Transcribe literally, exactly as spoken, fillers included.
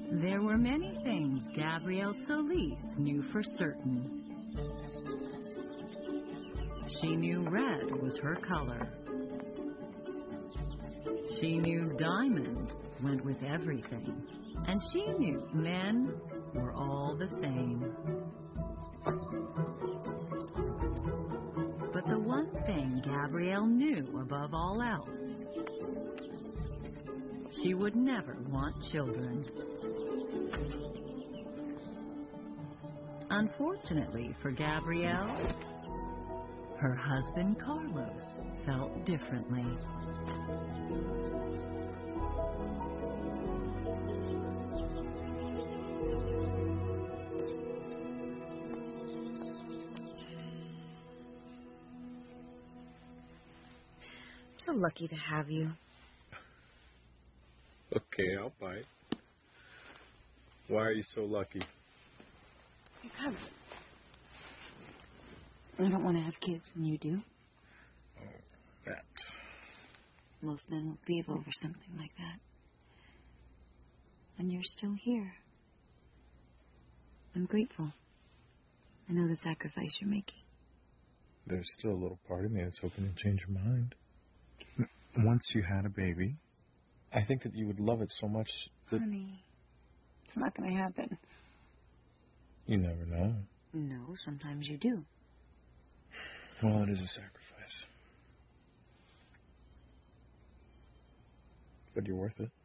There were many things Gabrielle Solis knew for certain. She knew red was her color. She knew diamond went with everything. And she knew men were all the same. But the one thing Gabrielle knew above all else, she would never want children. Unfortunately for Gabrielle, her husband Carlos felt differently. I'm so lucky to have you. Okay, I'll bite. Why are you so lucky? Because I don't want to have kids, and you do. Oh, that. Most men will leave over something like that. And you're still here. I'm grateful. I know the sacrifice you're making. There's still a little part of me that's hoping to change your mind. Once you had a baby, I think that you would love it so much that... Honey, it's not going to happen. You never know. No, sometimes you do. Well, it is a sacrifice. But you're worth it.